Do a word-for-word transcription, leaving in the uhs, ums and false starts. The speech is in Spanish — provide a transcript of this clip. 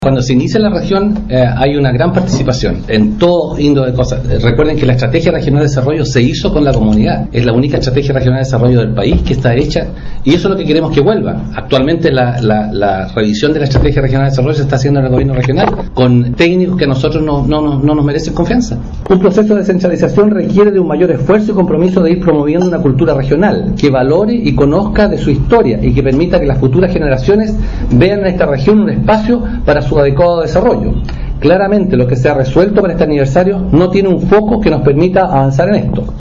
Cuando se inicia la región eh, hay una gran participación en todo índole de cosas. Eh, recuerden que la Estrategia Regional de Desarrollo se hizo con la comunidad. Es la única Estrategia Regional de Desarrollo del país que está hecha y eso es lo que queremos que vuelva. Actualmente la, la, la revisión de la Estrategia Regional de Desarrollo se está haciendo en el gobierno regional con técnicos que a nosotros no, no, no, no nos merecen confianza. Un proceso de descentralización requiere de un mayor esfuerzo y compromiso de ir promoviendo una cultura regional que valore y conozca de su historia y que permita que las futuras generaciones vean en esta región un espacio para su adecuado desarrollo. Claramente lo que se ha resuelto para este aniversario no tiene un foco que nos permita avanzar en esto.